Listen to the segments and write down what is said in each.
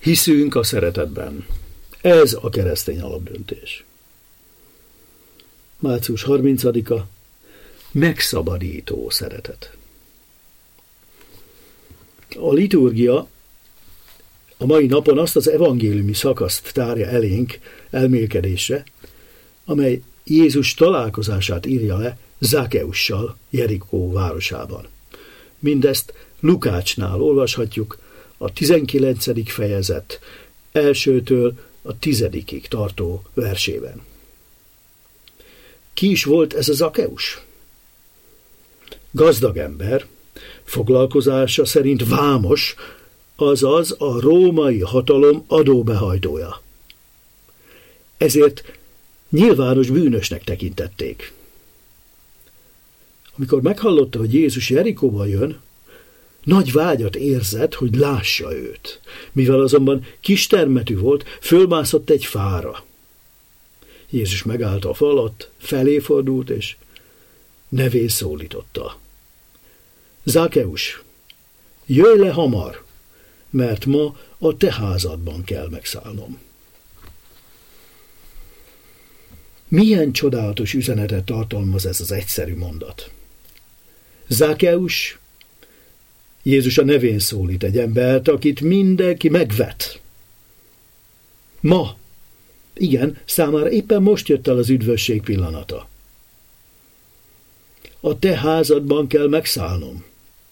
Hiszünk a szeretetben. Ez a keresztény alapdöntés. Március 30-a. Megszabadító szeretet. A liturgia a mai napon azt az evangéliumi szakaszt tárja elénk elmélkedésre, amely Jézus találkozását írja le Zákeussal Jerikó városában. Mindezt Lukácsnál olvashatjuk a 19. fejezet 1-től a 10-ig tartó versében. Ki is volt ez a Zákeus? Gazdag ember, foglalkozása szerint vámos, azaz a római hatalom adóbehajtója. Ezért nyilvános bűnösnek tekintették. Amikor meghallotta, hogy Jézus Jerikóba jön, nagy vágyat érzett, hogy lássa őt. Mivel azonban kistermetű volt, fölmászott egy fára. Jézus megállt a fal alatt, felé fordult, és nevén szólította. Zákeus, jöjj le hamar, mert ma a te házadban kell megszállnom. Milyen csodálatos üzenetet tartalmaz ez az egyszerű mondat. Zákeus, Jézus a nevén szólít egy embert, akit mindenki megvet. Ma, igen, számára éppen most jött el az üdvösség pillanata. A te házadban kell megszállnom.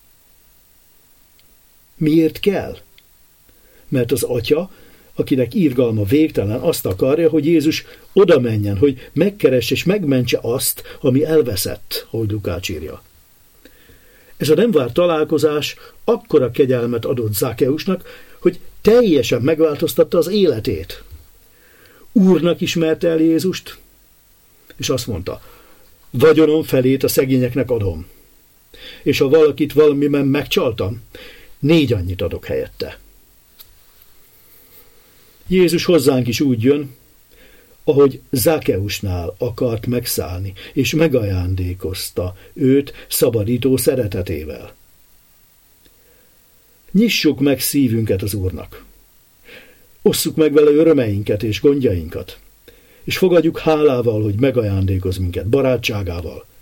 Miért kell? Mert az Atya, akinek irgalma végtelen, azt akarja, hogy Jézus oda menjen, hogy megkeresse és megmentse azt, ami elveszett, ahogy Lukács írja. Ez a nem várt találkozás akkora kegyelmet adott Zákeusnak, hogy teljesen megváltoztatta az életét. Úrnak ismerte el Jézust, és azt mondta, vagyonom felét a szegényeknek adom, és ha valakit valamiben megcsaltam, 4 annyit adok helyette. Jézus hozzánk is úgy jön, ahogy Zákeusnál akart megszállni, és megajándékozta őt szabadító szeretetével. Nyissuk meg szívünket az Úrnak. Osszuk meg vele örömeinket és gondjainkat, és fogadjuk hálával, hogy megajándékoz minket barátságával,